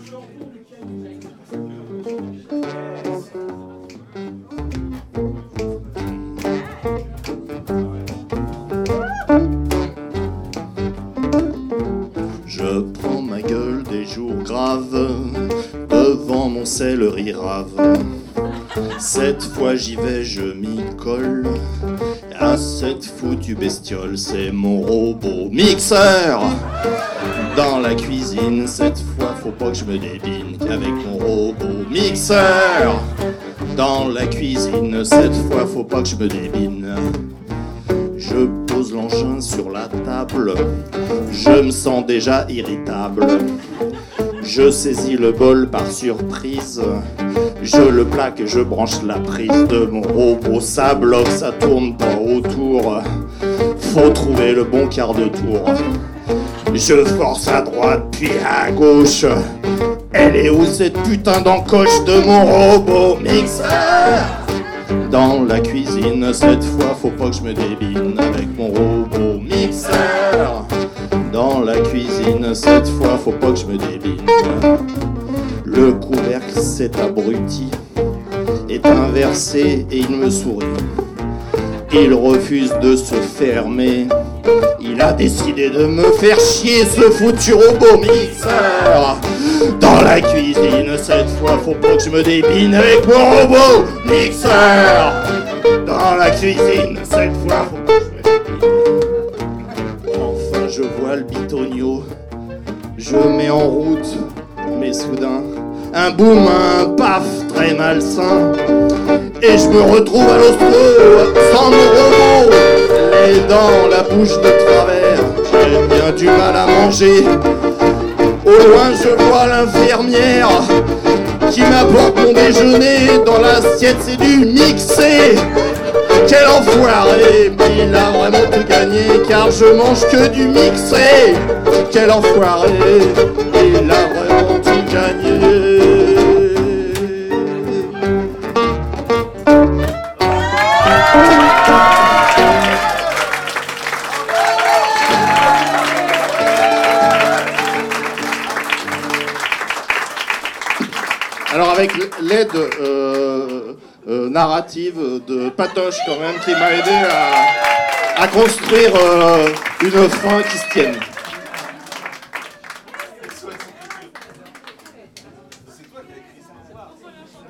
Je prends ma gueule des jours graves devant mon céleri rave. Cette fois j'y vais, je m'y colle à cette foutue bestiole. C'est mon robot mixeur dans la cuisine. Cette fois faut pas que je me débine qu'avec mon robot mixeur dans la cuisine. Cette fois faut pas que je me débine. Je pose l'engin sur la table, je me sens déjà irritable. Je saisis le bol par surprise, je le plaque et je branche la prise de mon robot. Ça bloque, ça tourne pas autour, faut trouver le bon quart de tour. Je force à droite puis à gauche. Elle est où cette putain d'encoche de mon robot mixeur? Dans la cuisine, cette fois faut pas que je me débine avec mon robot mixeur. Dans la cuisine, cette fois faut pas que je me débine. Le couvercle, cet abruti, est inversé et il me sourit. Il refuse de se fermer. Il a décidé de me faire chier, ce foutu robot mixeur. Dans la cuisine, cette fois faut pas que je me débine avec mon robot mixeur. Dans la cuisine, cette fois faut pas que je me débine. Enfin je vois le bitonio, je mets en route, mais soudain un boum, un paf très malsain, et je me retrouve à l'hosto sans mon robot, les dents, la bouche de travers. J'ai bien du mal à manger. Au loin je vois l'infirmière qui m'apporte mon déjeuner. Dans l'assiette c'est du mixé. Quel enfoiré, mais il a vraiment tout gagné, car je mange que du mixé. Quel enfoiré, il a vraiment tout gagné. Alors avec l'aide narrative de Patoche quand même, qui m'a aidé à construire une fin qui se tienne.